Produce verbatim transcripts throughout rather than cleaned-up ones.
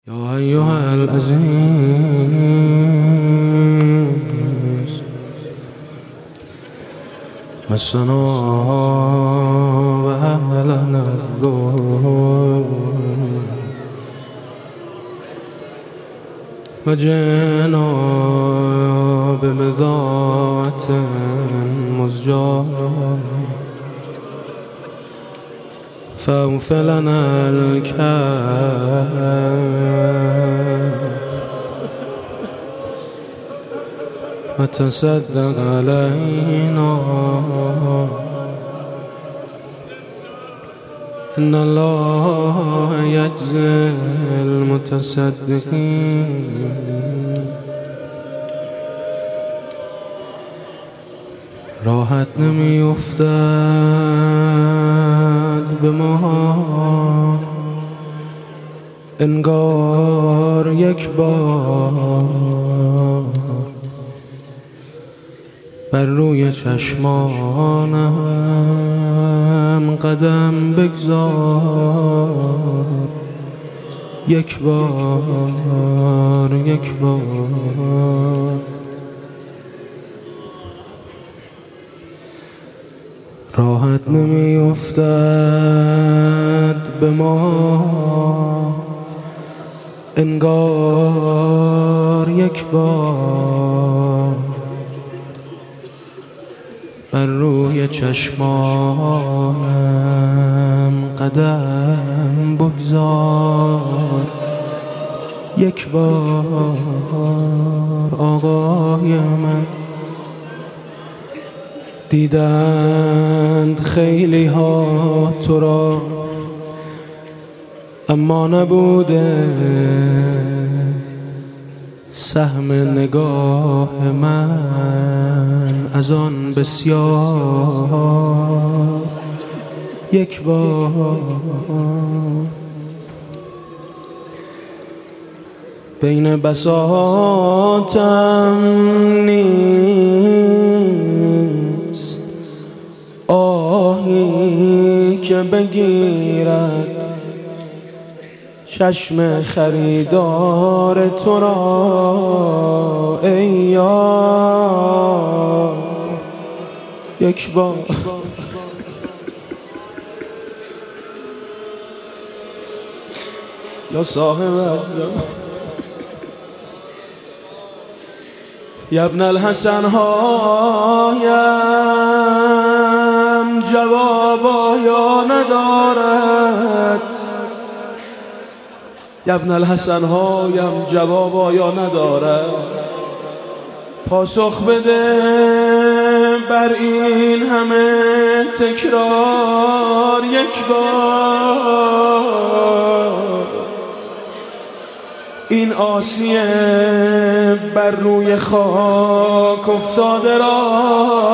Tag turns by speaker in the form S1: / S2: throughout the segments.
S1: يا أيها العزيز مسنا وأهلنا الذل وجئنا ببضاعة مزجاة فأوف لنا الكيل وتصدق علينا إن الله يجزي المتصدقين. راحت نمی‌افتد به ما انگار یک بار بر روی چشمانم قدم بگذار، یک بار یک بار. راحت نمی افتد به ما انگار یک بار بر روی چشمانم قدم بگذار، یک بار آقای من. دیدند خیلی ها تو را اما نبوده سهم نگاه من از آن بسیار، یک بار. بین بساطم نیست آهی که بگیرد چشم خریدار تو را، ای یار، یک بار. یا صاحب عزم یا ابن الحسن هایم جواب آیا ندارد، یا ابن الحسن هایم جواب آیا ندارد. پاسخ بده بر این همه تکرار، یک بار. این آسیه بر روی خاک افتاده را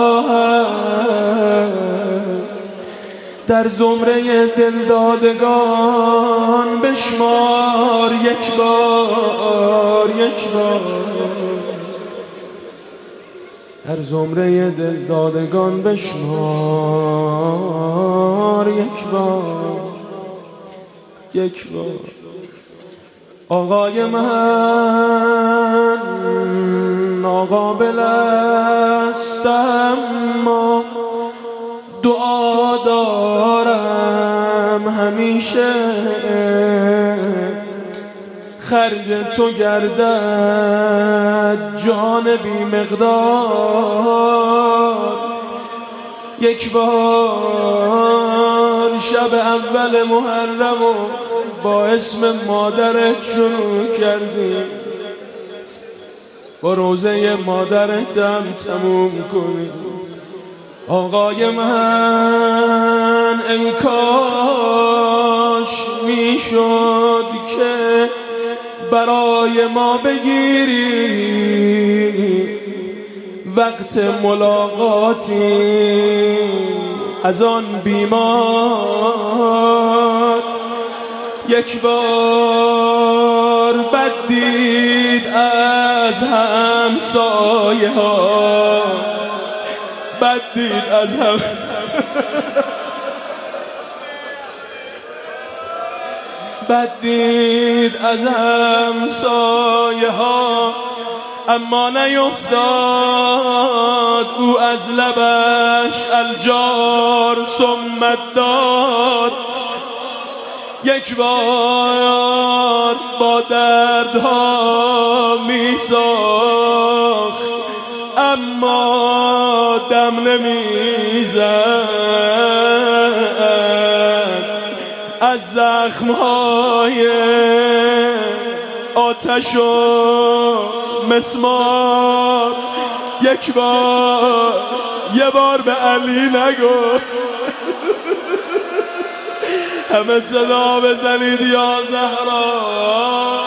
S1: در زمره دلدادگان بشمار، یک بار یک بار. در زمره دلدادگان بشمار، یک بار یک بار. آقای من ناقابل است اما دعا دارم همیشه خرج تو گردد جان بی مقدار، یک بار. شب اول محرم و با اسم مادرت شروع کردیم، با روزه مادرت هم تموم کنیم. آقای من ای کاش میشد که برای ما بگیری وقت ملاقاتی از آن بیمار، یک بار. بد دید از همسایه ها، بد دید از هم بد دید از همسایه ها اما نیفتاد او از لبش الجار سمت داد. یک بار با دردها می ساخت اما دم نمی زد. از زخمهای آتش و مسمار یک بار یه بار به علی نگو. همه صدا بزنید یا زهرا.